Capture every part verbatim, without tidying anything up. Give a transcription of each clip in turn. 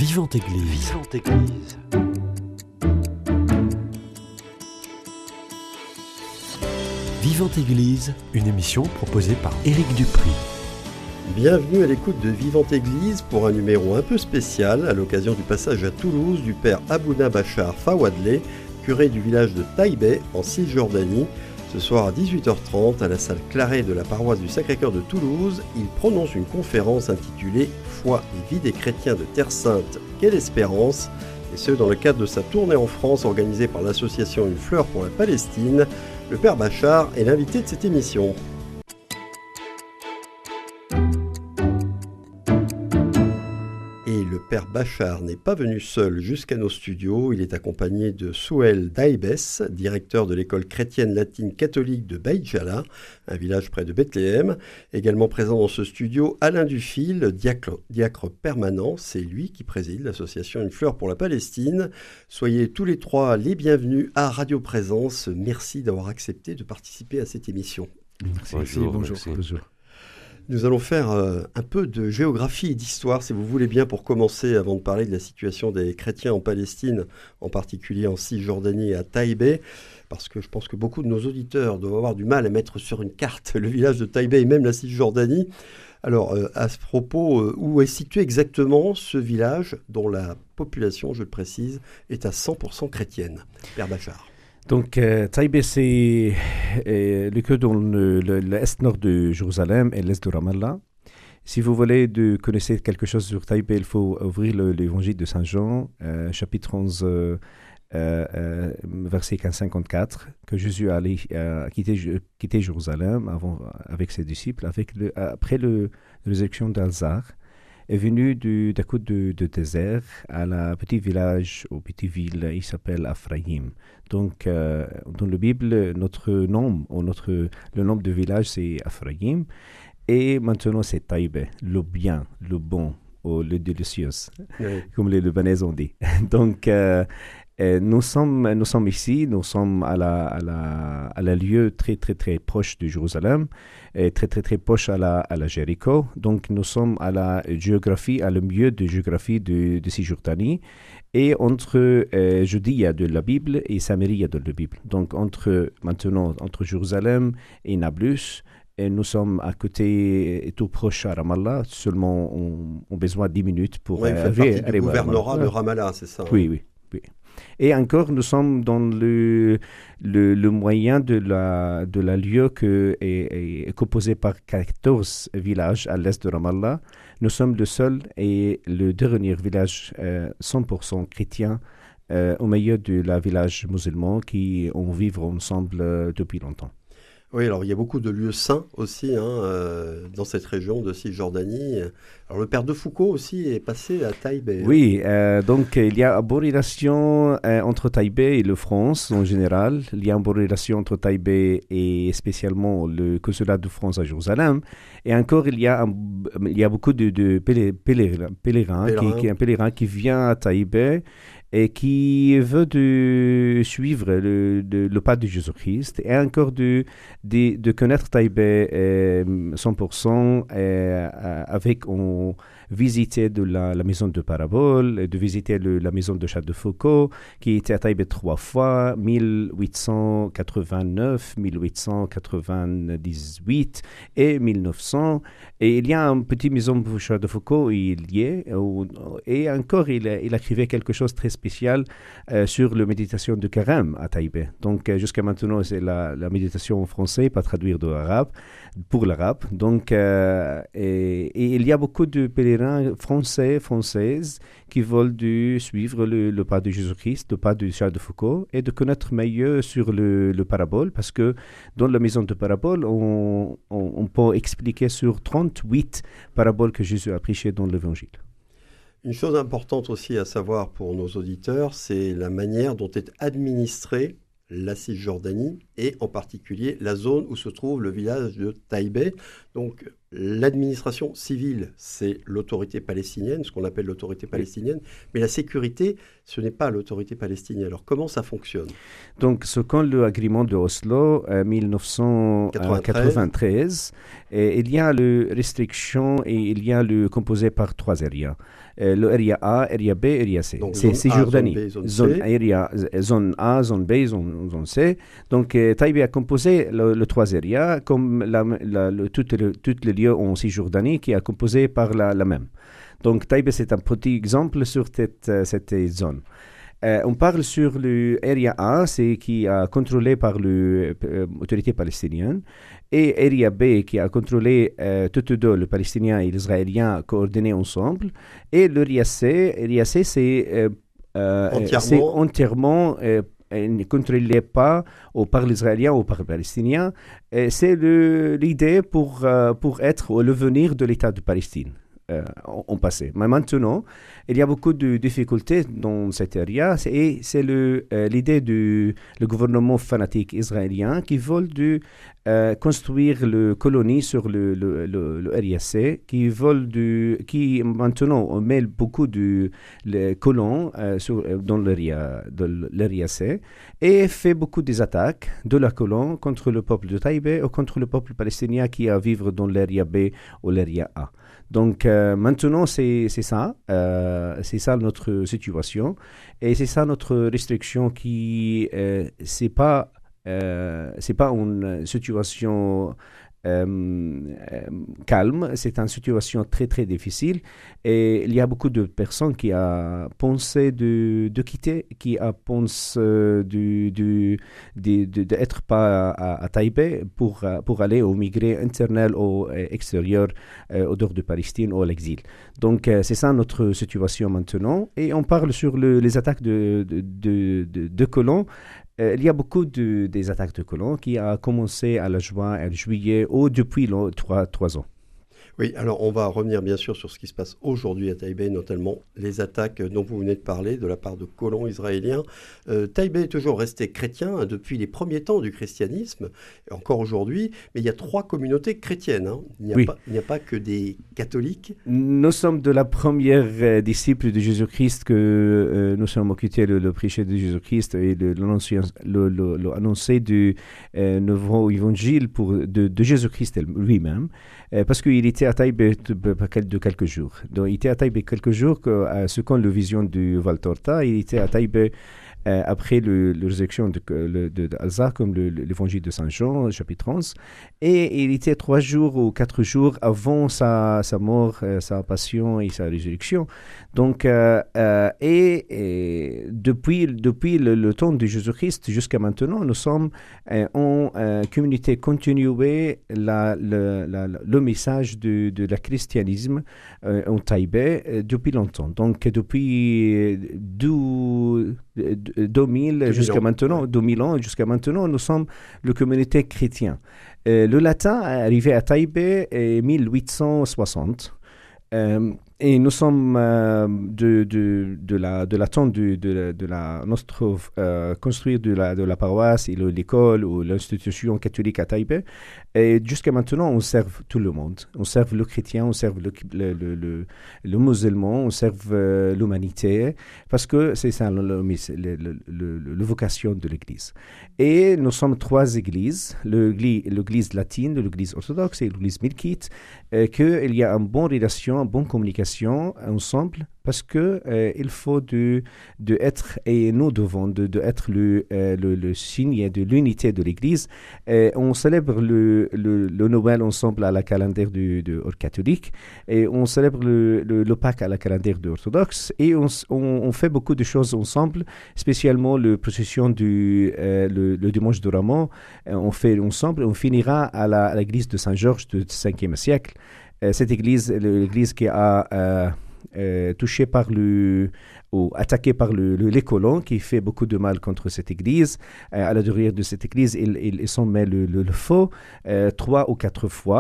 Vivante Église. Vivante Église. Vivante Église, une émission proposée par Éric Dupri. Bienvenue à l'écoute de Vivante Église pour un numéro un peu spécial à l'occasion du passage à Toulouse du père Abouna Bachar Fawadleh, curé du village de Taïbeh en Cisjordanie. Ce soir à dix-huit heures trente, à la salle Claret de la paroisse du Sacré-Cœur de Toulouse, il prononce une conférence intitulée « Foi et vie des chrétiens de Terre Sainte, quelle espérance ?» et ce dans le cadre de sa tournée en France organisée par l'association Une fleur pour la Palestine. Le père Bachar est l'invité de cette émission. Et le père Bachar n'est pas venu seul jusqu'à nos studios, il est accompagné de Souhel Daïbès, directeur de l'école chrétienne latine catholique de Beit Jala, un village près de Bethléem. Également présent dans ce studio, Alain Dufil, diacre, diacre permanent, c'est lui qui préside l'association Une fleur pour la Palestine. Soyez tous les trois les bienvenus à Radio Présence, merci d'avoir accepté de participer à cette émission. Merci, bonjour, bonjour, merci. bonjour. Nous allons faire euh, un peu de géographie et d'histoire, si vous voulez bien, pour commencer, avant de parler de la situation des chrétiens en Palestine, en particulier en Cisjordanie et à Taïbeh, parce que je pense que beaucoup de nos auditeurs doivent avoir du mal à mettre sur une carte le village de Taïbeh et même la Cisjordanie. Alors, euh, à ce propos, euh, où est situé exactement ce village dont la population, je le précise, est à cent pour cent chrétienne? Père Bachar. Donc, euh, Taïbeh, c'est euh, le cœur dans le, le, l'est-nord de Jérusalem et l'est de Ramallah. Si vous voulez de connaître quelque chose sur Taïbeh, il faut ouvrir le, l'évangile de Saint Jean, euh, chapitre onze, euh, euh, verset quinze cinquante-quatre, que Jésus allait euh, quitter, quitter Jérusalem avant, avec ses disciples, avec le, après le, la résurrection d'Alzar. Est venu du, d'un coup de, de désert à la petit village, ou petite ville, il s'appelle Aphraïm. Donc, euh, dans la Bible, notre nom, ou notre, le nom du village, c'est Aphraïm. Et maintenant, c'est Taïbeh, le bien, le bon, ou le délicieux, oui, comme les Libanais ont dit. Donc, euh, euh, nous, sommes, nous sommes ici, nous sommes à la, à la, à la lieu très, très, très proche de Jérusalem, et très, très, très proche à la, à la Jéricho. Donc, nous sommes à la géographie, à le milieu de géographie de, de Cisjordanie. Et entre euh, Judée de la Bible et Samarie de la Bible. Donc, entre, maintenant, entre Jérusalem et Nablus, et nous sommes à côté, et tout proche à Ramallah. Seulement, on, on a besoin de dix minutes pour oui, arriver à Ramallah. Gouvernorat de Ramallah, c'est ça? Oui, oui, oui. Et encore, nous sommes dans le, le, le moyen de la, de la lieu qui est, est composé par quatorze villages à l'est de Ramallah. Nous sommes le seul et le dernier village euh, cent pour cent chrétien euh, au milieu de la village musulman qui ont vivre ensemble euh, depuis longtemps. Oui, alors il y a beaucoup de lieux saints aussi hein, euh, dans cette région de Cisjordanie. Alors le père de Foucault aussi est passé à Taïbeh. Oui, euh, donc il y a une bonne relation euh, entre Taïbeh et la France en général. Il y a une bonne relation entre Taïbeh et spécialement le consulat de France à Jérusalem. Et encore, il y a, un, il y a beaucoup de, de pèlerins, pèlerins, pèlerins. Qui, qui, un pèlerin qui vient à Taïbeh et qui veut de suivre le, de, le pas de Jésus-Christ et encore de, de, de connaître Taïbeh euh, cent pour cent euh, avec on visiter de la, la maison de Parabole, de visiter le, la maison de Château de Foucault qui était à Taïbeh trois fois, mille huit cent quatre-vingt-neuf, mille huit cent quatre-vingt-dix-huit et mille neuf cents. Et il y a une petite maison de Château de Foucault, il y est, et encore il, il écrivait quelque chose de très spécial euh, sur la méditation de Carême à Taïbeh. Donc euh, jusqu'à maintenant, c'est la, la méditation en français, pas traduire de l'arabe, pour l'arabe. Donc, euh, et, et il y a beaucoup de pèlerins français, françaises qui veulent de suivre le, le pas de Jésus-Christ, le pas de Charles de Foucault, et de connaître mieux sur le, le parabole, parce que dans la maison de parabole, on, on, on peut expliquer sur trente-huit paraboles que Jésus a prêchées dans l'Évangile. Une chose importante aussi à savoir pour nos auditeurs, c'est la manière dont est administrée la Cisjordanie et en particulier la zone où se trouve le village de Taïbeh. Donc l'administration civile, c'est l'autorité palestinienne, ce qu'on appelle l'autorité palestinienne, mais la sécurité, ce n'est pas l'autorité palestinienne. Alors, comment ça fonctionne? Donc, selon l'agrément de Oslo, euh, mille neuf cent quatre-vingt-treize, et il y a les restrictions et il y a le composé par trois areas. Euh, le area A, area B, area C. Donc, c'est Cisjordanie. Zone, B, zone, zone, area, zone A, zone B, zone, zone C. Donc, euh, Taïbe a composé le, le trois areas comme la, la, le, tout, le, tout le lieu en Cisjordanie qui a composé par la, la même. Donc, Taïbe, c'est un petit exemple sur cette, cette zone. Euh, on parle sur l'Area A, c'est qui est contrôlé par l'autorité euh, palestinienne, et Area B qui a contrôlé euh, toutes deux, le palestinien et l'israélien coordonnés ensemble, et l'Area C, Area C c'est, euh, euh, entièrement, c'est entièrement euh, ne contrôlé pas ou par l'israélien ou par le palestinien. Et c'est le, l'idée pour, euh, pour être au devenir de l'État de Palestine. Euh, en passé. Mais maintenant, il y a beaucoup de difficultés dans cette area et c'est le, euh, l'idée du le gouvernement fanatique israélien qui veut de, euh, construire le colonie sur le, le, le, le area C, qui veut de, qui maintenant on met beaucoup de les colons euh, sur, dans l'area, de l'area C et fait beaucoup des attaques de la colon contre le peuple de Taïbe ou contre le peuple palestinien qui a vivre dans l'area B ou l'area A. Donc euh, maintenant, c'est, c'est ça, euh, c'est ça notre situation et c'est ça notre restriction qui, euh, c'est pas, euh, c'est pas une situation euh, euh, calme, c'est une situation très très difficile et il y a beaucoup de personnes qui ont pensé de, de quitter, qui ont pensé de, de, de, de, d'être pas à, à Taïbe pour, pour aller au migré interne ou extérieur euh, au dehors de Palestine ou à l'exil. Donc euh, c'est ça notre situation maintenant et on parle sur le, les attaques de, de, de, de, de colons. Euh, il y a beaucoup de, des attaques de colons qui ont commencé à la juin, à juillet ou depuis le, trois, trois ans. Oui, alors on va revenir bien sûr sur ce qui se passe aujourd'hui à Taïbe, notamment les attaques dont vous venez de parler de la part de colons israéliens. Euh, Taïbe est toujours resté chrétien hein, depuis les premiers temps du christianisme, encore aujourd'hui, mais il y a trois communautés chrétiennes. Hein. Il n'y a, oui. pas, il n'y a pas que des catholiques. Nous sommes de la première euh, disciple de Jésus-Christ que euh, nous sommes occupés le, le prêcher de Jésus-Christ et le, le, le, le annoncer du euh, nouveau évangile pour, de, de Jésus-Christ lui-même, euh, parce qu'il était à Taïbe de quelques jours. Donc, il était à Taïbe quelques jours, que, euh, selon la vision du Val Torta, il était à Taïbe euh, après le, la résurrection de, de, de, d'Alza, comme le, l'évangile de Saint Jean, chapitre onze. Et il était trois jours ou quatre jours avant sa, sa mort, euh, sa passion et sa résurrection. Donc, euh, euh, et, et depuis, depuis le, le temps de Jésus-Christ jusqu'à maintenant, nous sommes euh, en euh, communauté continuée la, la, la, le message de, de la christianisme euh, en Taïbe euh, depuis longtemps. Donc, depuis deux, deux mille jusqu'à maintenant, deux mille ans jusqu'à maintenant, nous sommes la communauté chrétienne. Euh, le latin est arrivé à Taïbe en mille huit cent soixante. Euh, et nous sommes euh, de, de, de, la, de la temps de, de, de la notre euh, construire de la, de la paroisse et le, l'école ou l'institution catholique à Taïbe. Et jusqu'à maintenant, on sert tout le monde. On sert le chrétien, on sert le, le, le, le, le musulman, on sert euh, l'humanité, parce que c'est ça le, le, le, le, le, le vocation de l'Église. Et nous sommes trois églises, l'église, l'église latine, l'église orthodoxe et l'église milkite, euh, qu'il y a une bonne relation, une bonne communication ensemble parce que euh, il faut de, de être et nous devons de, de être le, euh, le, le signe de l'unité de l'Église. Euh, on célèbre le, le, le Noël ensemble à la calendrier du, du catholique et on célèbre le, le, le Pâques à la calendrier de orthodoxe et on, on, on fait beaucoup de choses ensemble, spécialement le procession du euh, le, le dimanche de Ramos. Euh, on fait ensemble. On finira à, la, à l'église de Saint-Georges du cinquième siècle. Euh, cette église, l'église qui a euh, euh, touché par le ou attaqué par le, le, les colons, qui fait beaucoup de mal contre cette église. Euh, à l'intérieur de cette église, ils, ils, ils ont mis le, le, le feu euh, trois ou quatre fois.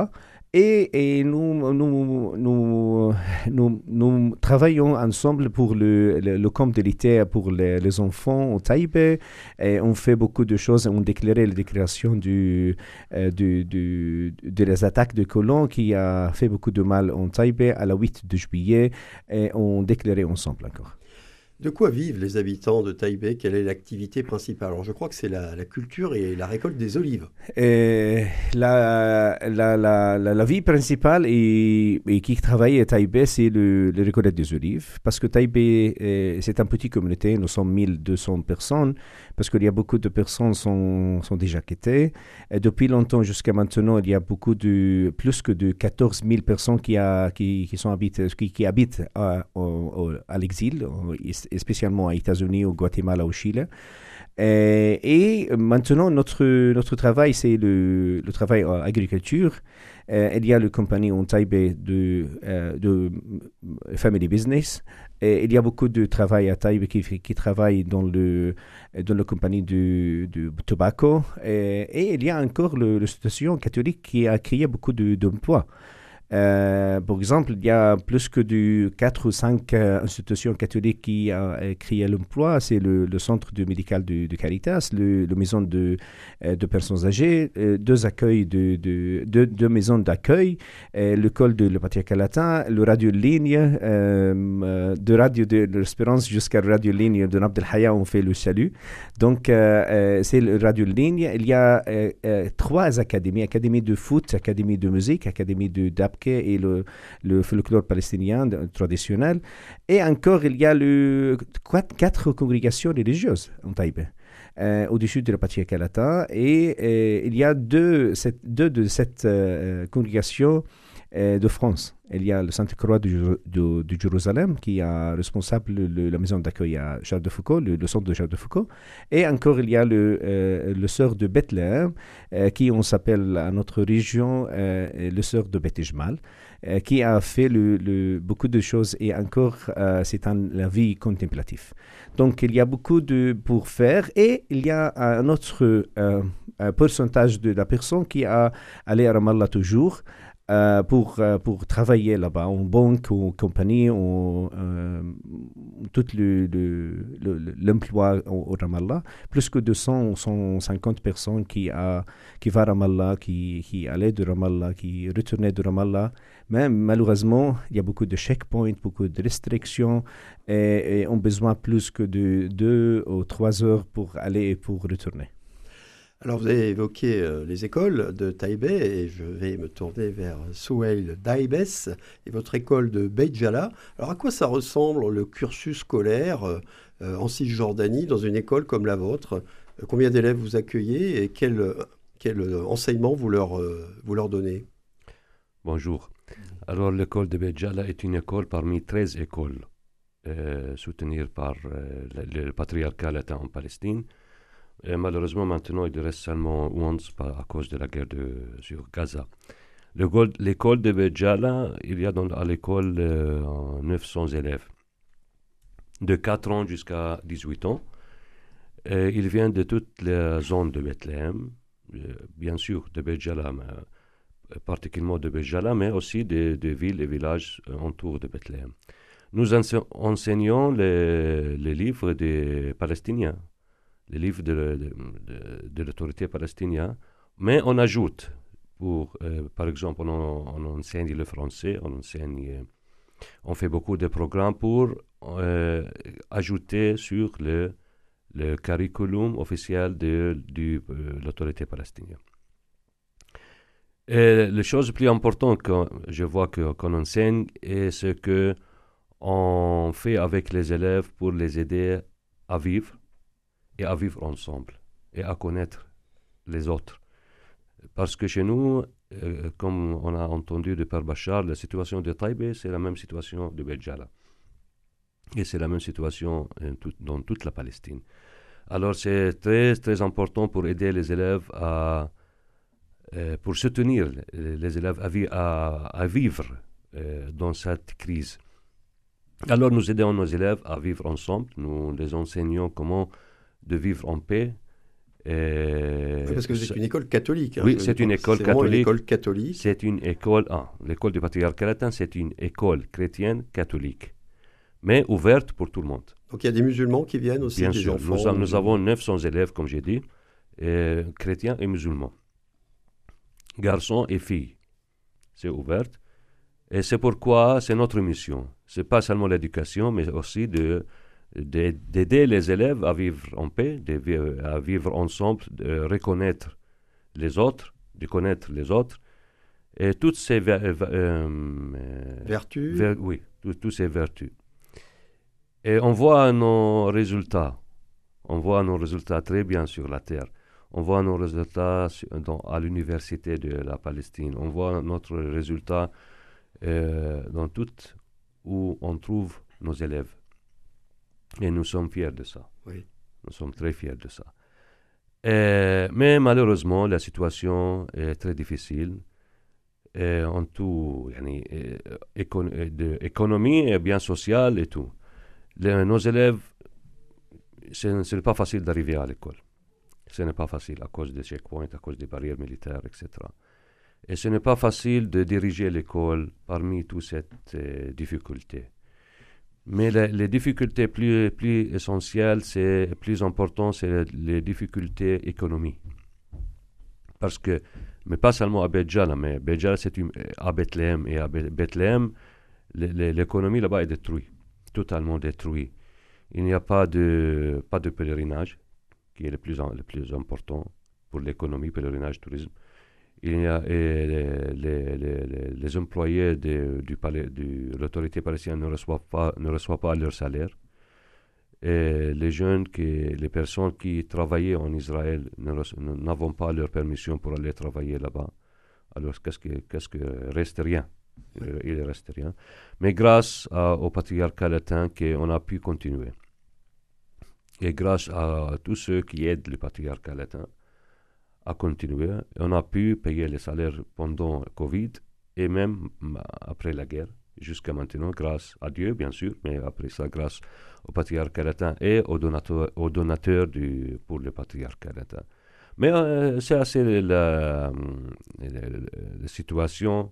Et, et nous, nous, nous, nous, nous travaillons ensemble pour le, le, le camp de l'été pour les, les enfants au Taipei. Et on fait beaucoup de choses. On déclarait la déclaration du, euh, du, du, de les attaques de colons qui a fait beaucoup de mal en Taipei à la huit de juillet. Et on déclarait ensemble encore. De quoi vivent les habitants de Taipei? Quelle est l'activité principale? Alors je crois que c'est la, la culture et la récolte des olives. Et la, la, la, la, la vie principale et, et qui travaille à Taipei, c'est le, le récolte des olives. Parce que Taipei, eh, c'est une petite communauté, nous sommes mille deux cents personnes, parce qu'il y a beaucoup de personnes qui sont, sont déjà quittées. Et depuis longtemps jusqu'à maintenant, il y a beaucoup de, plus que de quatorze mille personnes qui, a, qui, qui, sont habitent, qui, qui habitent à, à, à l'exil, et spécialement aux États-Unis, au Guatemala, au Chili. Et, et maintenant, notre, notre travail, c'est le, le travail en agriculture. Euh, il y a la compagnie en Taipei de, euh, de Family Business. Et il y a beaucoup de travail à Taipei qui, qui travaille dans, le, dans la compagnie du, du tobacco. Et, et il y a encore l'institution catholique qui a créé beaucoup de, d'emplois. Euh, par exemple, il y a plus que de quatre ou cinq euh, institutions catholiques qui ont euh, créé l'emploi. C'est le, le centre de médical de, de Caritas, le, le maison de, euh, de personnes âgées, euh, deux accueils de, de, de, deux maisons d'accueil, euh, l'école de le patriarcat latin, le radio ligne, euh, de radio de, de l'Espérance jusqu'à la radio ligne de Abdel Haya, on fait le salut. Donc, euh, euh, c'est le radio ligne. Il y a euh, euh, trois académies, académie de foot, académie de musique, académie de d'ap et le, le folklore palestinien traditionnel. Et encore, il y a le, quatre, quatre congrégations religieuses en Taipei, euh, au-dessus de la patriarcat latin. Et euh, il y a deux, sept, deux de cette euh, congrégation euh, de France. Il y a le Sainte-Croix de, de, de Jérusalem qui est responsable de la maison d'accueil à Charles de Foucault, le, le centre de Charles de Foucault. Et encore, il y a le, euh, le sœur de Bethléem, euh, qui on s'appelle à notre région euh, le sœur de Bethesmal, euh, qui a fait le, le, beaucoup de choses et encore, euh, c'est un, la vie contemplative. Donc, il y a beaucoup de, pour faire et il y a un autre euh, un pourcentage de la personne qui a allé à Ramallah toujours, Euh, pour, euh, pour travailler là-bas, en banque, en compagnie, en euh, tout le, le, le, l'emploi au, au Ramallah. Plus que deux cents, cent cinquante personnes qui, a, qui vont à Ramallah, qui, qui allaient de Ramallah, qui retournaient de Ramallah. Mais malheureusement, il y a beaucoup de checkpoints, beaucoup de restrictions et, et ont besoin plus que de deux ou trois heures pour aller et pour retourner. Alors, vous avez évoqué euh, les écoles de Taipei et je vais me tourner vers Souheil Daibes et votre école de Beit Jala. Alors, à quoi ça ressemble le cursus scolaire euh, en Cisjordanie dans une école comme la vôtre? euh, Combien d'élèves vous accueillez et quel, quel enseignement vous leur, euh, vous leur donnez? Bonjour. Alors, l'école de Beit Jala est une école parmi treize écoles euh, soutenues par euh, le, le patriarcat latin en Palestine. Et malheureusement, maintenant, il reste seulement onze à cause de la guerre de, sur Gaza. Le, l'école de Beit Jala, il y a dans, à l'école euh, neuf cents élèves, de quatre ans jusqu'à dix-huit ans. Et ils viennent de toute la zone de Bethléem, euh, bien sûr de Beit Jala, mais, euh, particulièrement de Beit Jala, mais aussi des de villes et villages euh, autour de Bethléem. Nous ense- enseignons les, les livres des Palestiniens, les livres de, de, de, de l'autorité palestinienne, mais on ajoute, pour, euh, par exemple, on, on enseigne le français, on enseigne, on fait beaucoup de programmes pour euh, ajouter sur le, le curriculum officiel de, de, de l'autorité palestinienne. Et la chose plus importante que je vois que, qu'on enseigne est ce qu'on fait avec les élèves pour les aider à vivre, et à vivre ensemble, et à connaître les autres. Parce que chez nous, euh, comme on a entendu de Père Bachar, la situation de Taipei, c'est la même situation de Beit Jala. Et c'est la même situation euh, tout, dans toute la Palestine. Alors c'est très, très important pour aider les élèves à, euh, pour soutenir les, les élèves à, vi- à, à vivre euh, dans cette crise. Alors nous aidons nos élèves à vivre ensemble, nous les enseignons comment de vivre en paix, Oui, parce que c'est une école catholique. Hein, oui, c'est une école c'est catholique. Une école catholique. C'est une école, ah, l'école du patriarcat latin, c'est une école chrétienne catholique, mais ouverte pour tout le monde. Donc il y a des musulmans qui viennent aussi, Bien des sûr, enfants. nous, a, nous avons neuf cents élèves, comme j'ai dit, et chrétiens et musulmans, garçons et filles. C'est ouvert. Et c'est pourquoi c'est notre mission. Ce n'est pas seulement l'éducation, mais aussi de, de, d'aider les élèves à vivre en paix, de, à vivre ensemble, de reconnaître les autres, de connaître les autres. Et toutes ces ver, euh, vertus. Ver, oui, toutes ces vertus. Et on voit nos résultats. On voit nos résultats très bien sur la terre. On voit nos résultats dans, à l'université de la Palestine. On voit notre résultat euh, dans tout où on trouve nos élèves. Et nous sommes fiers de ça. Oui. Nous sommes très fiers de ça. Et, mais malheureusement, la situation est très difficile. Et en tout, yani, écon- de économie et bien social et tout. Les, nos élèves, ce, ce n'est pas facile d'arriver à l'école. Ce n'est pas facile à cause des checkpoints, à cause des barrières militaires, et cetera. Et ce n'est pas facile de diriger l'école parmi toutes ces euh, difficultés. Mais les, les difficultés plus, plus essentielles, c'est plus important, c'est les, les difficultés économiques. Parce que, mais pas seulement à Beit Jala, mais Beit Jala, c'est une, à Bethléem. Et à Bethléem, l'économie là-bas est détruite, totalement détruite. Il n'y a pas de, pas de pèlerinage, qui est le plus, le plus important pour l'économie, pèlerinage, tourisme. Il y a et les, les, les, les employés de, du palais, de l'autorité palestinienne ne reçoivent pas, ne reçoivent pas leur salaire. Et les jeunes, qui, les personnes qui travaillaient en Israël n'avons pas leur permission pour aller travailler là-bas. Alors, qu'est-ce que, qu'est-ce que reste rien? Il ne reste rien. Mais grâce à, au patriarcat latin, on a pu continuer. Et grâce à tous ceux qui aident le patriarcat latin à continuer, on a pu payer les salaires pendant le Covid et même après la guerre, jusqu'à maintenant, grâce à Dieu, bien sûr, mais après ça, grâce au patriarcat latin et aux donateurs, aux donateurs du, pour le patriarcat latin. Mais euh, c'est assez la, la, la, la situation.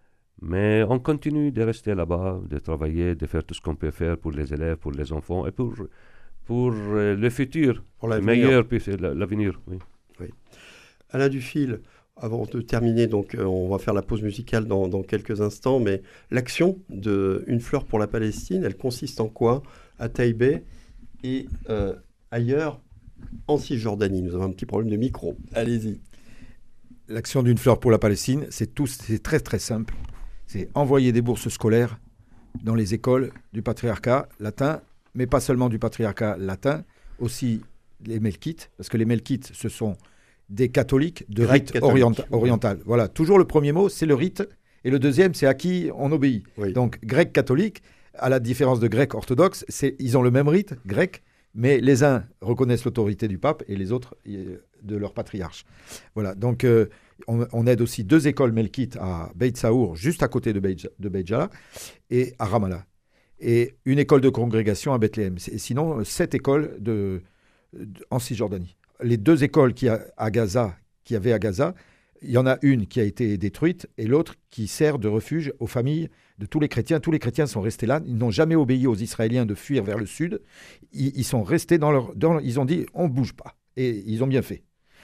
Mais on continue de rester là-bas, de travailler, de faire tout ce qu'on peut faire pour les élèves, pour les enfants et pour, pour euh, le futur, pour le meilleur, puis l'avenir. Oui. Oui. Alain Dufil, avant de terminer, donc, euh, on va faire la pause musicale dans, dans quelques instants, mais l'action de Une fleur pour la Palestine, elle consiste en quoi à Taïbé et euh, ailleurs en Cisjordanie? Nous avons un petit problème de micro. Allez-y. L'action d'Une fleur pour la Palestine, c'est, tout, c'est très très simple. C'est envoyer des bourses scolaires dans les écoles du patriarcat latin, mais pas seulement du patriarcat latin, aussi les Melkites, parce que les Melkites, ce sont des catholiques de Grec rite catholique. orienta- oriental. Voilà, toujours le premier mot, c'est le rite, et le deuxième, c'est à qui on obéit. Oui. Donc, grec catholique, à la différence de grec orthodoxe, c'est, ils ont le même rite, grec, mais les uns reconnaissent l'autorité du pape et les autres de leur patriarche. Voilà, donc euh, on, on aide aussi deux écoles melkites à Beit Saour, juste à côté de Beit, de Beit Jala, et à Ramallah. Et une école de congrégation à Bethléem. Et sinon, sept écoles de, de, en Cisjordanie. Les deux écoles qui a, à Gaza, qui avaient à Gaza, il y en a une qui a été détruite et l'autre qui sert de refuge aux familles de tous les chrétiens. Tous les chrétiens sont restés là. Ils n'ont jamais obéi aux Israéliens de fuir vers le sud. Ils, ils sont restés dans leur, dans leur... Ils ont dit, on ne bouge pas. Et ils ont bien fait.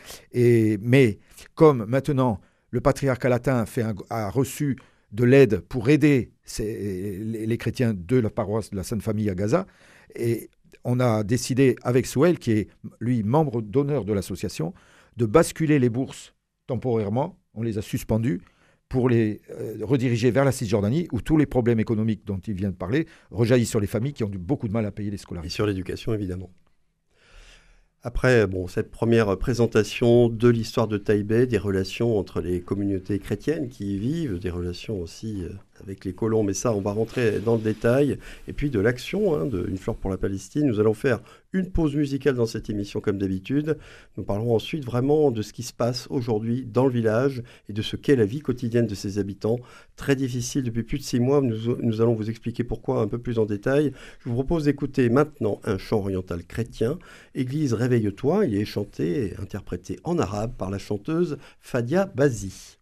Et, mais comme maintenant, le patriarcat latin fait un, a reçu de l'aide pour aider ces, les, les chrétiens de la paroisse de la Sainte Famille à Gaza, et on a décidé avec Souel, qui est lui membre d'honneur de l'association, de basculer les bourses temporairement, on les a suspendues, pour les euh, rediriger vers la Cisjordanie, où tous les problèmes économiques dont il vient de parler rejaillissent sur les familles qui ont eu beaucoup de mal à payer les scolarités. Et sur l'éducation, évidemment. Après bon, cette première présentation de l'histoire de Taïbé, des relations entre les communautés chrétiennes qui y vivent, des relations aussi avec les colons, mais ça, on va rentrer dans le détail. Et puis de l'action, hein, de Une fleur pour la Palestine. Nous allons faire une pause musicale dans cette émission, comme d'habitude. Nous parlerons ensuite vraiment de ce qui se passe aujourd'hui dans le village et de ce qu'est la vie quotidienne de ses habitants. Très difficile depuis plus de six mois. Nous, nous allons vous expliquer pourquoi un peu plus en détail. Je vous propose d'écouter maintenant un chant oriental chrétien. Église, réveille-toi. Il est chanté et interprété en arabe par la chanteuse Fadia Bazi.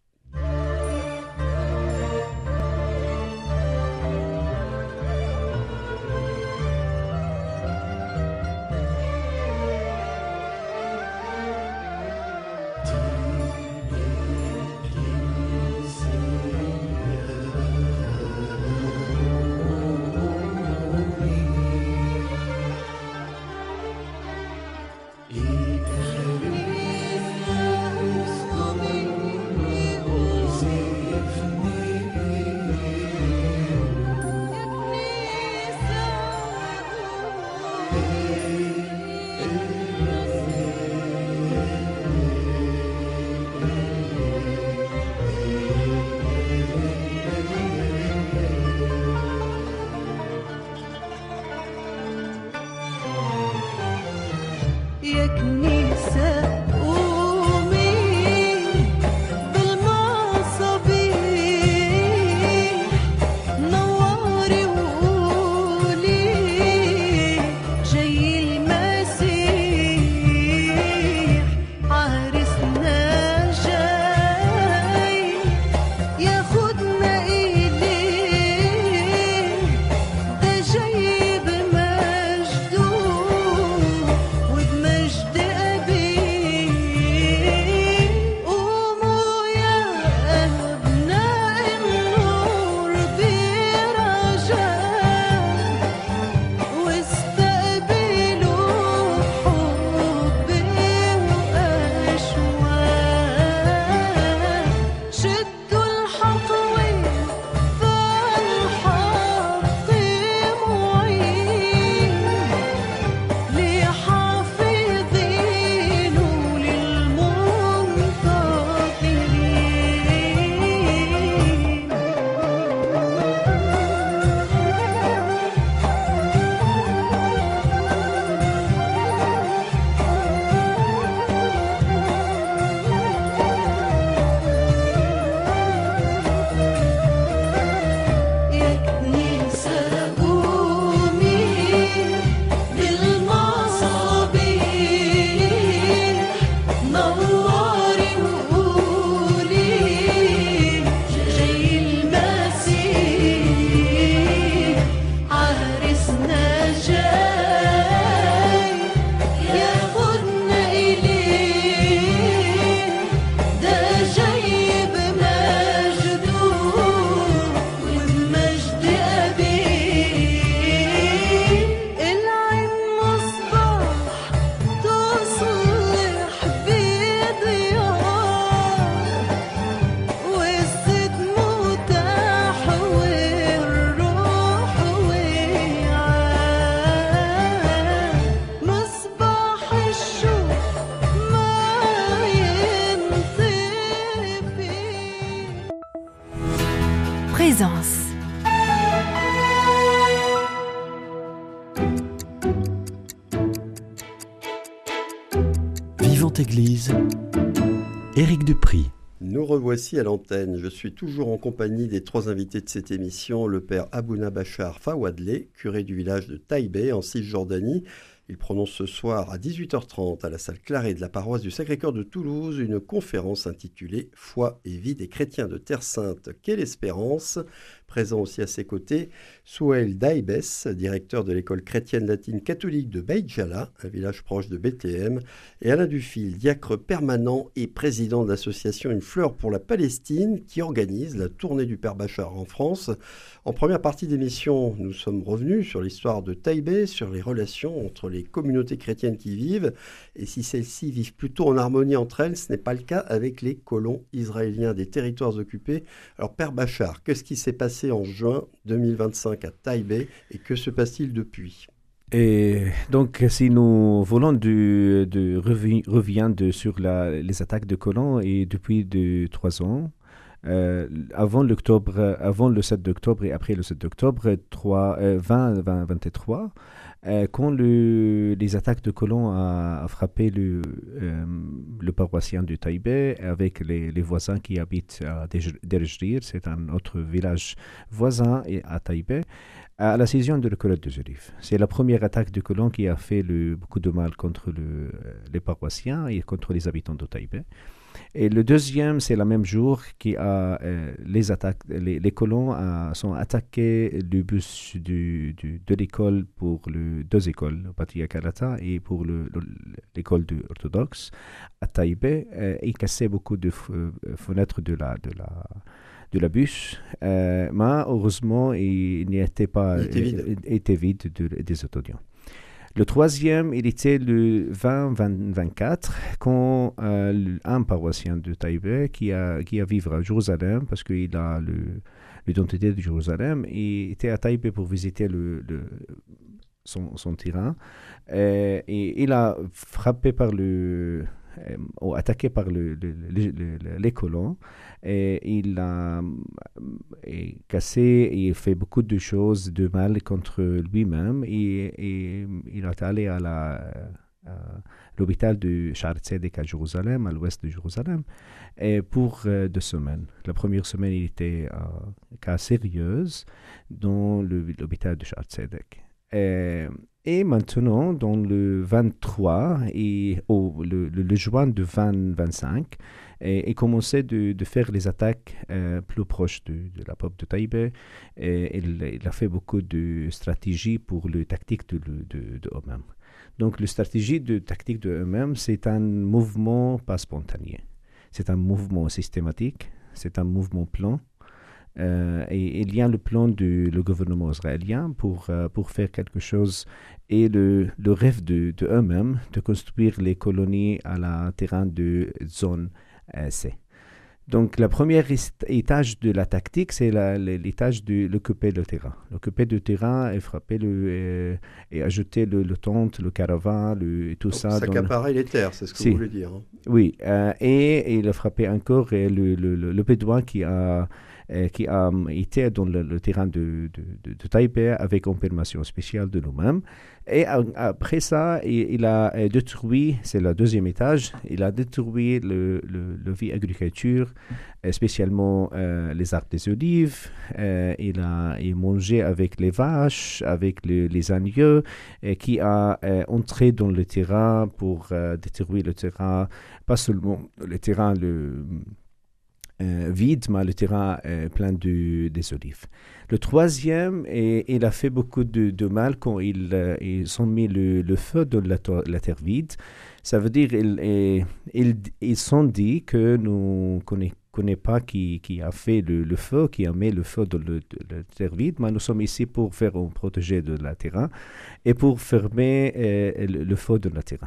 Présence. Vivante Église, Éric Dupry. Nous revoici à l'antenne. Je suis toujours en compagnie des trois invités de cette émission, le père Abouna Bachar Fawadleh, curé du village de Taïbé en Cisjordanie. Il prononce ce soir à dix-huit heures trente à la salle Claret de la paroisse du Sacré-Cœur de Toulouse une conférence intitulée « Foi et vie des chrétiens de Terre Sainte, quelle espérance ?» Présent aussi à ses côtés, Souheil Daïbes, directeur de l'école chrétienne latine catholique de Beit Jala, un village proche de Bethléem, et Alain Dufil, diacre permanent et président de l'association Une fleur pour la Palestine, qui organise la tournée du Père Bachar en France. En première partie d'émission, nous sommes revenus sur l'histoire de Taïbé, sur les relations entre les communautés chrétiennes qui y vivent, et si celles-ci vivent plutôt en harmonie entre elles, ce n'est pas le cas avec les colons israéliens des territoires occupés. Alors Père Bachar, qu'est-ce qui s'est passé en juin deux mille vingt-cinq à Taïbé et que se passe-t-il depuis ? Et donc, si nous voulons de, de revi, revient de, sur la, les attaques de colons et depuis de trois ans, euh, avant, l'octobre, avant le sept d'octobre et après le sept d'octobre trois, euh, vingt vingt-trois, euh, quand le, les attaques de colons a, a frappé le, euh, le paroissien de Taipei avec les, les voisins qui habitent à Derejrir, c'est un autre village voisin à Taipei, à la saison de la collecte des olives. C'est la première attaque de colons qui a fait le, beaucoup de mal contre le, les paroissiens et contre les habitants de Taipei. Et le deuxième, c'est le même jour qui a euh, les attaques, les, les colons a, sont attaqués le bus du, du, de l'école pour le deux écoles, le Patriarcat Kalata et pour le, le, l'école de orthodoxe à Taipei euh, et cassaient beaucoup de f- fenêtres de la de la de la bus. Euh, mais heureusement, il n'y était pas, il était vide, il était vide de, des étudiants. Le troisième, il était le vingt vingt-quatre, quand euh, un paroissien de Taipei qui a, qui a vivre à Jérusalem, parce qu'il a le, l'identité de Jérusalem, il était à Taipei pour visiter le, le, son, son terrain. Euh, et il a frappé par le... Euh, ou attaqué par le, le, le, le, les colons. Et il a et cassé et fait beaucoup de choses de mal contre lui-même. Et, et il est allé à, la, à l'hôpital de Sha'ar Tzedek à Jérusalem, à l'ouest de Jérusalem, et pour euh, deux semaines. La première semaine, il était en cas sérieux dans le, l'hôpital de Sha'ar Tzedek. Et, Et maintenant, dans le vingt-trois et oh, le, le, le juin de vingt vingt-cinq, et, et commençait de, de faire les attaques euh, plus proches de, de la peuple de Taipei. Et il, il a fait beaucoup de stratégies pour le tactique de, de, de eux-mêmes. Donc, la stratégie de tactique de eux-mêmes, c'est un mouvement pas spontané. C'est un mouvement systématique, c'est un mouvement plan. Euh, et il y a le plan du le gouvernement israélien pour, euh, pour faire quelque chose et le, le rêve de, de eux-mêmes de construire les colonies à la terrain de zone euh, C. Donc, le premier étage de la tactique, c'est la, l'étage de l'occuper le terrain. L'occuper le terrain et frapper le, et, et ajouter le, le tente, le caravane, le, et tout Donc, ça. s'accaparer le... les terres, c'est ce que si. vous voulez dire. Hein. Oui, euh, et, et il a frappé encore et le, le, le, le bédouin qui a Euh, qui a um, été dans le, le terrain de, de, de, de Taipei avec une permission spéciale de nous-mêmes. Et a, après ça, il, il a détruit, c'est le deuxième étage, il a détruit le, le, le vie agriculture, euh, spécialement euh, les arbres des olives. Euh, il a il mangé avec les vaches, avec le, les agneaux, et qui a euh, entré dans le terrain pour euh, détruire le terrain, pas seulement le terrain, le Euh, vide, mais le terrain euh, plein de, des olives. Le troisième, et, il a fait beaucoup de, de mal quand ils, euh, ils ont mis le, le feu dans la, to- la terre vide. Ça veut dire qu'ils ils, ils sont dit que nous ne connaissons connaît pas qui, qui a fait le, le feu, qui a mis le feu dans le, la terre vide, mais nous sommes ici pour faire un protégé de la terrain et pour fermer euh, le, le feu de la terrain.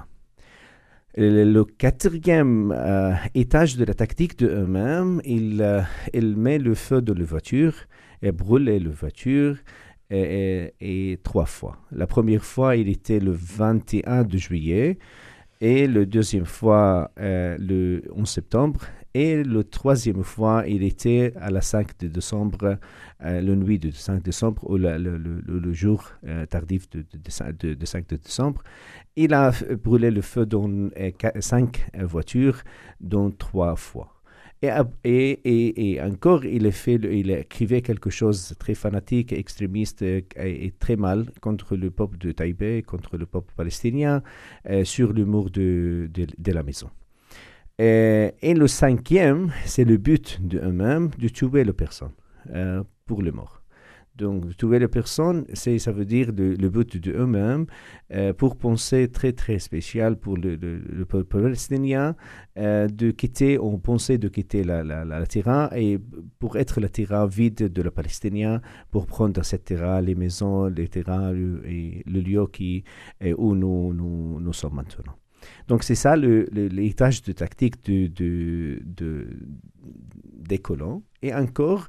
Le quatrième euh, étage de la tactique de eux-mêmes, il, euh, il met le feu dans la voiture et brûle la voiture et, et, et trois fois. La première fois, il était le vingt et un de juillet et la deuxième fois, euh, le onze septembre. Et la troisième fois, il était à la cinq de décembre, euh, la nuit du cinq décembre, ou le, le, le, le jour euh, tardif de, de, de, de cinq de décembre. Il a brûlé le feu dans euh, cinq euh, voitures, dont trois fois. Et, et, et, et encore, il a, fait, il a écrivé quelque chose de très fanatique, extrémiste et, et très mal contre le peuple de Taipei, contre le peuple palestinien, euh, sur le mur de, de, de la maison. Et, et le cinquième, c'est le but d'eux-mêmes, de tuer la personne euh, pour le mort. Donc, tuer la personne, c'est, ça veut dire le, le but d'eux-mêmes euh, pour penser très, très spécial pour le, le, le peuple palestinien, euh, de quitter, on pensait de quitter la, la, la, la terrain et pour être le terrain vide de la Palestinien, pour prendre ce terrain, les maisons, les terrains le, et le lieu qui, et où nous, nous, nous sommes maintenant. Donc, c'est ça le, le, l'étage de tactique de, de, de, des colons. Et encore,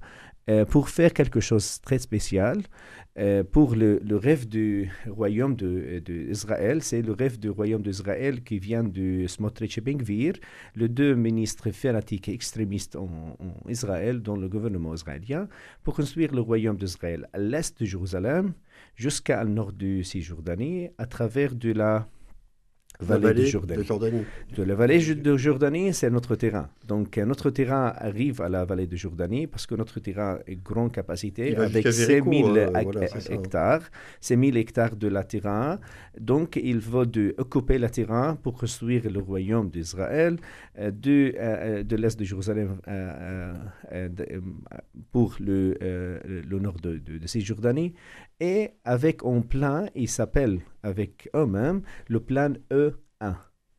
euh, pour faire quelque chose de très spécial. Euh, pour le, le rêve du royaume d'Israël, c'est le rêve du royaume d'Israël qui vient de Smotrich et Ben-Gvir, les deux ministres fanatiques et extrémistes en, en Israël, dans le gouvernement israélien, pour construire le royaume d'Israël à l'est de Jérusalem jusqu'à le nord de Cisjordanie, à travers de la vallée, vallée de Jordanie. De, Jordanie. de la vallée de Jordanie, c'est notre terrain. Donc, euh, notre terrain arrive à la vallée de Jordanie parce que notre terrain est grande capacité avec cinq mille euh, voilà, hectares. cinq mille hectares de la terrain. Donc, il faut de occuper la terrain pour construire le royaume d'Israël euh, de, euh, de l'est de Jérusalem euh, euh, de, euh, pour le, euh, le nord de, de, de Cisjordanie. Et avec un plan, il s'appelle avec eux-mêmes le plan E un.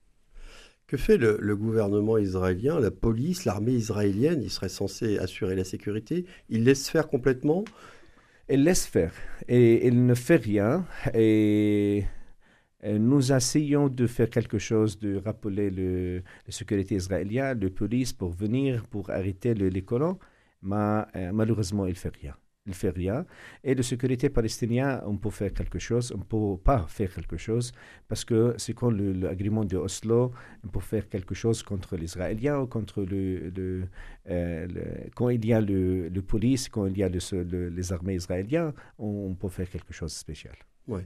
Que fait le, le gouvernement israélien, la police, l'armée israélienne? Il serait censé assurer la sécurité. Il laisse faire complètement? Il laisse faire. Et il ne fait rien. Et, et nous essayons de faire quelque chose, de rappeler le, la sécurité israélienne, la police pour venir, pour arrêter le, les colons. Mais euh, malheureusement, il ne fait rien. Il ne fait rien. Et de sécurité palestinienne, on peut faire quelque chose, on ne peut pas faire quelque chose, parce que c'est quand l'agrément de Oslo, on peut faire quelque chose contre les Israéliens ou contre le, le, euh, le quand il y a le, le police, quand il y a le, le, les armées israéliennes, on, on peut faire quelque chose de spécial. Oui.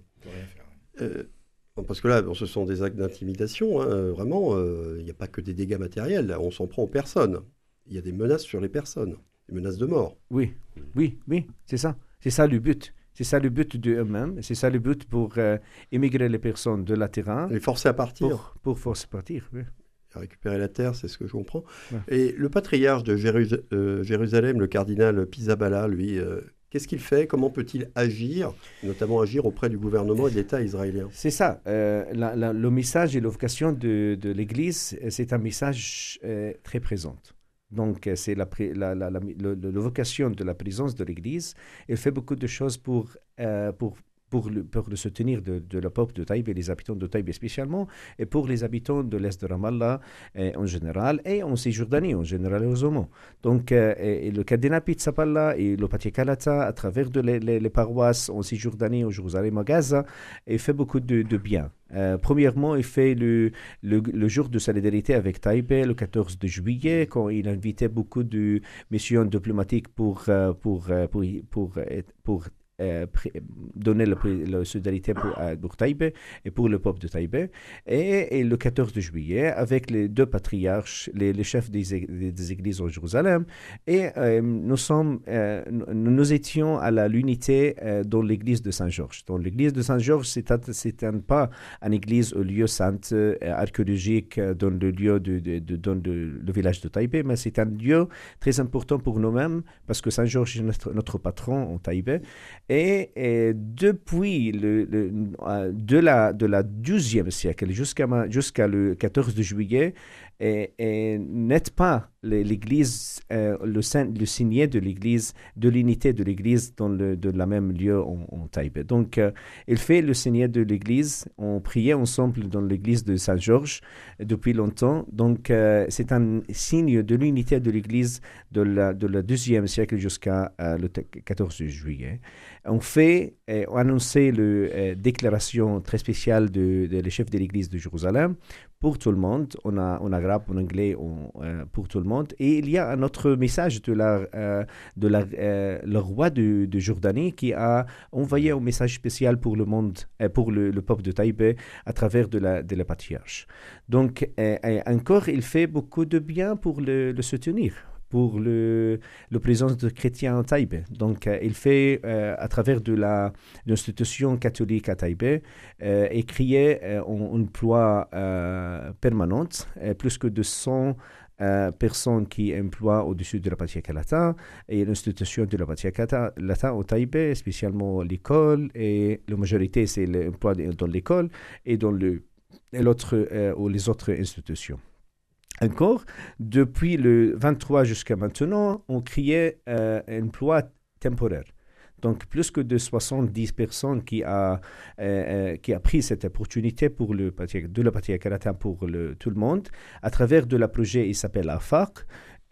Euh, parce que là, bon, ce sont des actes d'intimidation, hein, vraiment, il euh, n'y a pas que des dégâts matériels, là, on s'en prend aux personnes. Il y a des menaces sur les personnes. Des menaces de mort. Oui, oui, oui, c'est ça. C'est ça le but. C'est ça le but d'eux-mêmes. C'est ça le but pour euh, émigrer les personnes de la terrain. Les forcer à partir. Pour, pour forcer à partir, oui. Récupérer la terre, c'est ce que je comprends. Ouais. Et le patriarche de Jérus- euh, Jérusalem, le cardinal Pizzaballa, lui, euh, qu'est-ce qu'il fait? Comment peut-il agir, notamment agir auprès du gouvernement et de l'État israélien? C'est ça. Euh, la, la, le message et la vocation de, de l'Église, c'est un message euh, très présent. Donc, c'est la, la, la, la, la, la vocation de la présence de l'Église. Elle fait beaucoup de choses pour, euh, pour, pour, le, pour le soutenir de, de la peuple de Taïbe et les habitants de Taïbe spécialement, et pour les habitants de l'Est de Ramallah euh, en général, et en Cisjordanie en général aux Oman. Donc, euh, et, et le cardinal Pizzaballa et le Patriarcat à travers de les, les, les paroisses en Cisjordanie, au Jérusalem, à Gaza, et fait beaucoup de, de bien. Euh, premièrement, il fait le, le, le jour de solidarité avec Taïbe, le quatorze de juillet, quand il invitait beaucoup de missions diplomatiques pour, euh, pour, pour, pour, pour, pour euh, donner la, la solidarité pour, pour Taïbe et pour le peuple de Taïbe. Et, et le quatorze de juillet, avec les deux patriarches, les, les chefs des, des églises en Jérusalem, et euh, nous, sommes, euh, nous, nous étions à l'unité euh, dans l'église de Saint-Georges. Dans l'église de Saint-Georges, c'est, c'est un, pas une église au lieu saint euh, archéologique euh, dans le lieu de, de, de, dans de, le village de Taïbe, mais c'est un lieu très important pour nous-mêmes, parce que Saint-Georges est notre, notre patron en Taïbe. Et, et depuis le, le, de, la, de la douzième siècle jusqu'à, jusqu'à le quatorze de juillet, et, et n'est pas l'Église, euh, le, le signet de l'Église, de l'unité de l'Église dans le de la même lieu en, en Taïbe. Donc, euh, il fait le signet de l'Église. On priait ensemble dans l'Église de Saint-Georges depuis longtemps. Donc, euh, c'est un signe de l'unité de l'Église de la, de la douzième siècle jusqu'à euh, le quatorze juillet. On fait, euh, on annonçait la euh, déclaration très spéciale de, de les chefs de l'Église de Jérusalem pour tout le monde. On a en arabe, en anglais, on, euh, pour tout le monde. Et il y a un autre message de la, euh, de la, euh, le roi de, de Jordanie qui a envoyé un message spécial pour le monde, euh, pour le, le peuple de Taïbe à travers de la, de la patriarche. Donc, euh, encore, il fait beaucoup de bien pour le, le soutenir, pour le, la présence de chrétiens en Taïbe. Donc, euh, il fait, euh, à travers de la, l'institution catholique à Taïbe, euh, et créer euh, un emploi euh, permanent, euh, plus que de cent euh, personnes qui emploient au-dessus de la Patriarcat latin, et l'institution de la Patriarcat latin au Taïbe, spécialement l'école, et la majorité, c'est l'emploi dans l'école et dans le, et l'autre, euh, ou les autres institutions. Encore, depuis le vingt-trois jusqu'à maintenant, on créait euh, un emploi temporaire. Donc, plus que de soixante-dix personnes qui a, euh, qui a pris cette opportunité pour le, de la Patriarcat latin pour le, tout le monde, à travers de la projet, il s'appelle A F A C,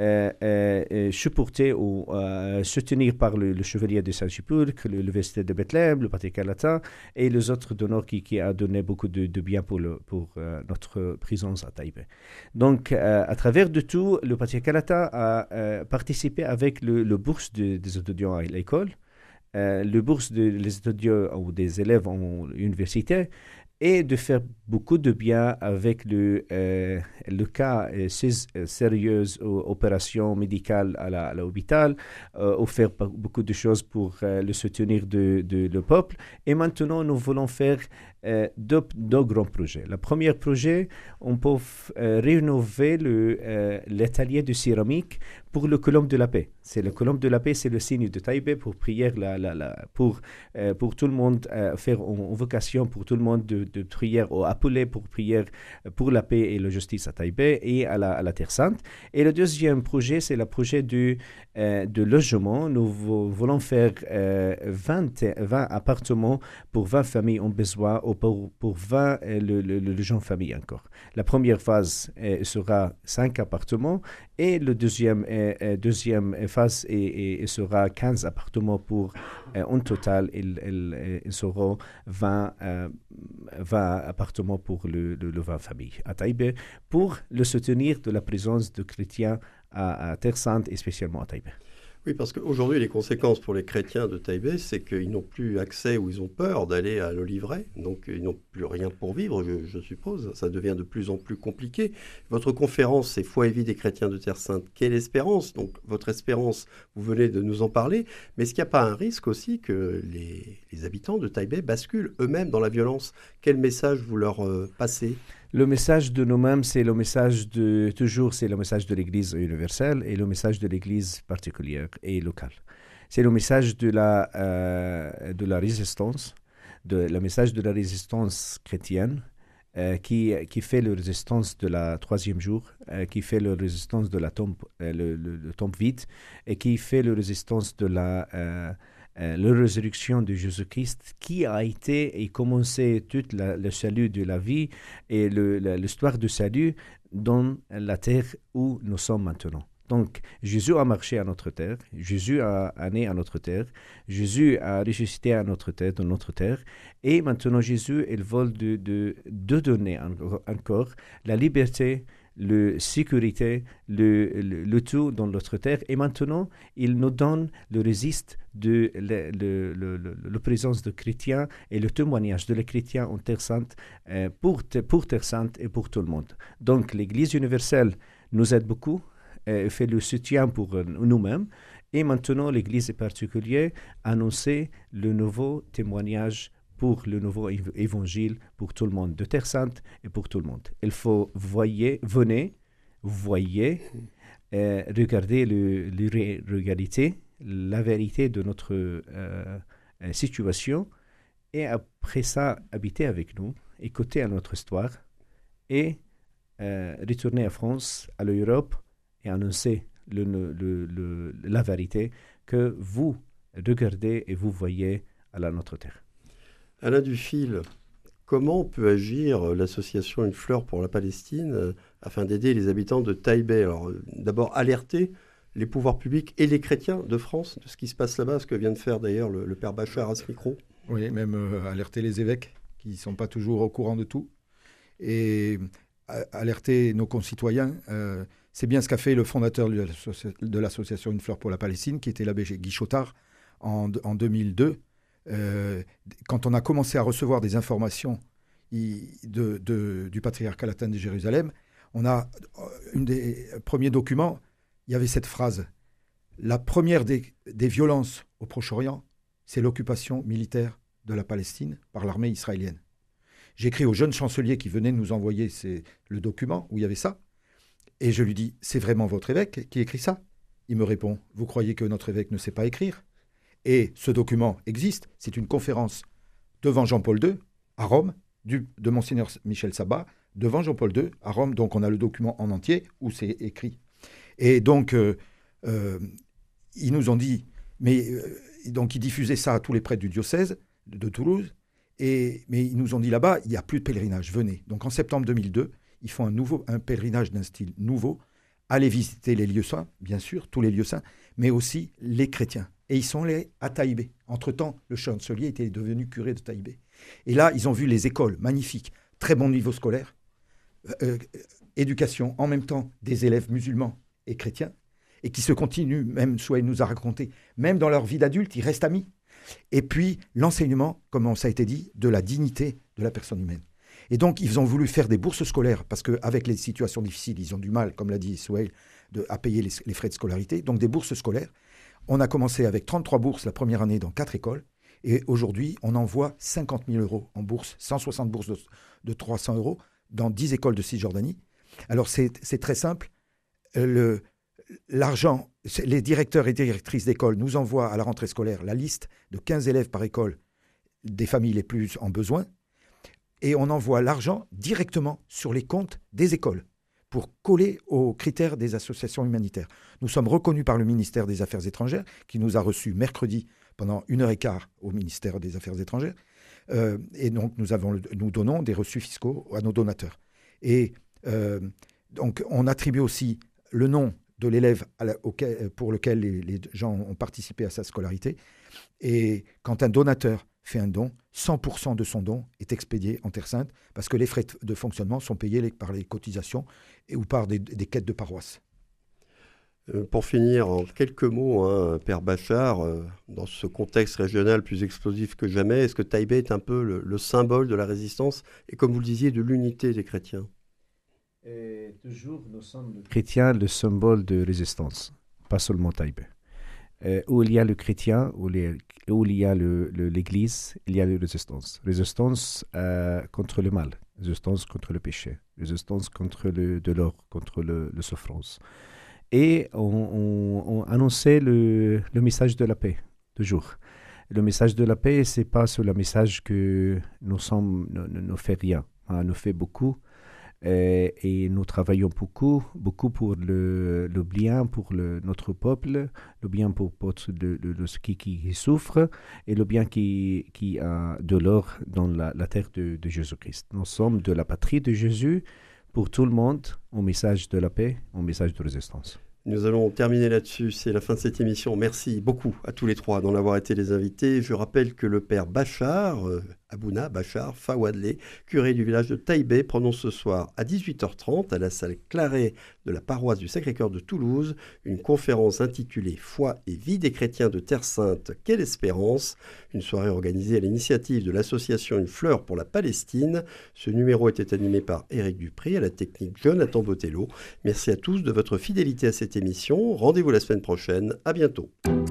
euh, euh, supporté ou euh, soutenu par le, le chevalier de Saint-Chipour, l'université de Bethléem, le Pas-de-Calais et les autres donneurs qui, qui a donné beaucoup de, de bien pour, le, pour euh, notre présence à Taïbé. Donc, euh, à travers de tout, le Pas-de-Calais a euh, participé avec le, le bourse de, des étudiants à l'école, euh, le bourse des de, étudiants ou des élèves en université, et de faire beaucoup de bien avec le, euh, le cas euh, sérieuses opérations médicales à, la, à l'hôpital, euh, faire beaucoup de choses pour euh, le soutenir de, de le peuple. Et maintenant, nous voulons faire euh, deux, deux grands projets. Le premier projet, on peut euh, rénover le, euh, l'atelier de céramique pour le colombe de la paix. C'est le colombe de la paix, c'est le signe de Taïbé pour prière, la, la, la, pour, euh, pour tout le monde, euh, faire une vocation pour tout le monde de, de prière, ou appeler pour prière pour la paix et la justice à Taïbé et à la, à la Terre Sainte. Et le deuxième projet, c'est le projet de, euh, de logement. Nous voulons faire euh, vingt, vingt appartements pour vingt familles en besoin, ou pour, pour vingt euh, le, le, le logement famille encore. La première phase euh, sera cinq appartements et le deuxième, euh, euh, deuxième phase et, et, et sera quinze appartements pour, euh, en total, il, il, il sera vingt, euh, vingt appartements pour le, le, le vingt familles à Taïbé pour le soutenir de la présence de chrétiens à, à Terre Sainte et spécialement à Taïbé. Oui, parce qu'aujourd'hui, les conséquences pour les chrétiens de Taïbé, c'est qu'ils n'ont plus accès ou ils ont peur d'aller à l'Olivret. Donc, ils n'ont plus rien pour vivre, je, je suppose. Ça devient de plus en plus compliqué. Votre conférence, c'est Foi et vie des chrétiens de Terre Sainte. Quelle espérance? Donc, votre espérance, vous venez de nous en parler. Mais est-ce qu'il n'y a pas un risque aussi que les, les habitants de Taïbé basculent eux-mêmes dans la violence? Quel message vous leur euh, passez? Le message de nous-mêmes, c'est le message de, toujours, c'est le message de l'Église universelle et le message de l'Église particulière et locale. C'est le message de la, euh, de la résistance, de, le message de la résistance chrétienne euh, qui, qui fait la résistance de la troisième jour, euh, qui fait la résistance de la tombe, euh, le, le, le tombe vide et qui fait la résistance de la... Euh, Euh, la résurrection de Jésus-Christ qui a été et commencé tout la, le salut de la vie et le, la, l'histoire du salut dans la terre où nous sommes maintenant. Donc, Jésus a marché à notre terre, Jésus a, a né à notre terre, Jésus a ressuscité à notre terre, dans notre terre, et maintenant Jésus, il veut de, de, de donner encore, encore la liberté, la sécurité, le, le, le tout dans notre terre. Et maintenant, il nous donne le résiste de la le, le, le, le présence de chrétiens et le témoignage de les chrétiens en Terre Sainte euh, pour, pour Terre Sainte et pour tout le monde. Donc, l'Église universelle nous aide beaucoup, euh, fait le soutien pour euh, nous-mêmes. Et maintenant, l'Église en particulier a annoncé le nouveau témoignage pour le nouveau évangile pour tout le monde, de Terre Sainte et pour tout le monde. Il faut, voyez, venez, voyez, euh, regardez le, le réalité, la vérité de notre euh, situation, et après ça, habiter avec nous, écouter à notre histoire, et euh, retourner à France, à l'Europe, et annoncer le, le, le, la vérité que vous regardez et vous voyez à la notre terre. Alain Dufil, comment peut agir l'association Une fleur pour la Palestine euh, afin d'aider les habitants de Taïbé? Alors, euh, d'abord, alerter les pouvoirs publics et les chrétiens de France de ce qui se passe là-bas, ce que vient de faire d'ailleurs le, le père Bachar à ce micro. Oui, même euh, alerter les évêques qui ne sont pas toujours au courant de tout. Et euh, alerter nos concitoyens. Euh, c'est bien ce qu'a fait le fondateur de, l'associ- de l'association Une fleur pour la Palestine, qui était l'abbé Guy Chotard, en, en deux mille deux. Euh, quand on a commencé à recevoir des informations y, de, de, du patriarcat latin de Jérusalem, on a un des premiers documents, il y avait cette phrase: la première des, des violences au Proche-Orient, c'est l'occupation militaire de la Palestine par l'armée israélienne. J'ai écrit au jeune chancelier qui venait de nous envoyer ces, le document où il y avait ça, et je lui dis: c'est vraiment votre évêque qui écrit ça? Il me répond: vous croyez que notre évêque ne sait pas écrire? Et ce document existe, c'est une conférence devant Jean-Paul deux à Rome, du, de Monseigneur Michel Sabat, devant Jean-Paul deux à Rome. Donc on a le document en entier où c'est écrit. Et donc, euh, euh, ils nous ont dit, mais euh, donc ils diffusaient ça à tous les prêtres du diocèse de, de Toulouse, et, mais ils nous ont dit là-bas, il n'y a plus de pèlerinage, venez. Donc en septembre deux mille deux, ils font un, nouveau, un pèlerinage d'un style nouveau aller visiter les lieux saints, bien sûr, tous les lieux saints, mais aussi les chrétiens. Et ils sont allés à Taïbé. Entre-temps, le chancelier était devenu curé de Taïbé. Et là, ils ont vu les écoles magnifiques, très bon niveau scolaire, euh, éducation, en même temps des élèves musulmans et chrétiens, et qui se continuent, même, Souhail nous a raconté, même dans leur vie d'adulte, ils restent amis. Et puis, l'enseignement, comme ça a été dit, de la dignité de la personne humaine. Et donc, ils ont voulu faire des bourses scolaires, parce qu'avec les situations difficiles, ils ont du mal, comme l'a dit Souhail, de, à payer les, les frais de scolarité. Donc, des bourses scolaires. On a commencé avec trente-trois bourses la première année dans quatre écoles. Et aujourd'hui, on envoie cinquante mille euros en bourse, cent soixante bourses de, de trois cents euros dans dix écoles de Cisjordanie. Alors, c'est, c'est très simple. Le, l'argent, les directeurs et directrices d'école nous envoient à la rentrée scolaire la liste de quinze élèves par école des familles les plus en besoin. Et on envoie l'argent directement sur les comptes des écoles pour coller aux critères des associations humanitaires. Nous sommes reconnus par le ministère des Affaires étrangères, qui nous a reçus mercredi pendant une heure et quart au ministère des Affaires étrangères. Euh, et donc, nous, avons, nous donnons des reçus fiscaux à nos donateurs. Et euh, donc, on attribue aussi le nom de l'élève à la, auquel, pour lequel les, les gens ont participé à sa scolarité. Et quand un donateur fait un don, cent pour cent de son don est expédié en Terre Sainte parce que les frais de fonctionnement sont payés les, par les cotisations et, ou par des, des quêtes de paroisse. Euh, pour finir, en quelques mots, hein, Père Bachar, euh, dans ce contexte régional plus explosif que jamais, est-ce que Taïbé est un peu le, le symbole de la résistance et, comme vous le disiez, de l'unité des chrétiens? Et toujours, nous sommes le chrétien, le symbole de résistance, pas seulement Taïbé. Euh, où il y a le chrétien, où, les, où il y a le, le, l'église, il y a la résistance. Résistance euh, contre le mal, résistance contre le péché, résistance contre le douleur, contre le, la souffrance. Et on, on, on annonçait le, le message de la paix, toujours. Le message de la paix, ce n'est pas sur le message que nous sommes, ne, ne, ne fait rien, hein, nous fait beaucoup. Et, et nous travaillons beaucoup, beaucoup pour le, le bien pour le, notre peuple, le bien pour, pour le, le, le, qui, qui souffre et le bien qui, qui a de l'or dans la, la terre de, de Jésus-Christ. Nous sommes de la patrie de Jésus pour tout le monde, un message de la paix, un message de résistance. Nous allons terminer là-dessus, c'est la fin de cette émission. Merci beaucoup à tous les trois d'en avoir été les invités. Je rappelle que le père Bachar, euh, Abouna Bachar Fawadlé, curé du village de Taïbé, prononce ce soir à dix-huit heures trente à la salle Claret de la paroisse du Sacré-Cœur de Toulouse une conférence intitulée « Foi et vie des chrétiens de Terre Sainte, quelle espérance ?» Une soirée organisée à l'initiative de l'association Une fleur pour la Palestine. Ce numéro était animé par Éric Dupré, à la technique Jonathan Botello. Merci à tous de votre fidélité à cette émission. Rendez-vous la semaine prochaine. À bientôt.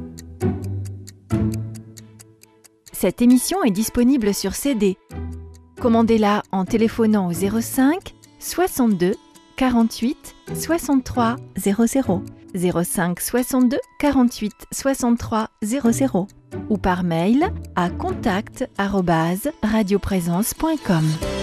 Cette émission est disponible sur C D. Commandez-la en téléphonant au zéro cinq soixante-deux quarante-huit soixante-trois zéro zéro, zéro cinq soixante-deux quarante-huit soixante-trois zéro zéro ou par mail à contact arobase radioprésence point com.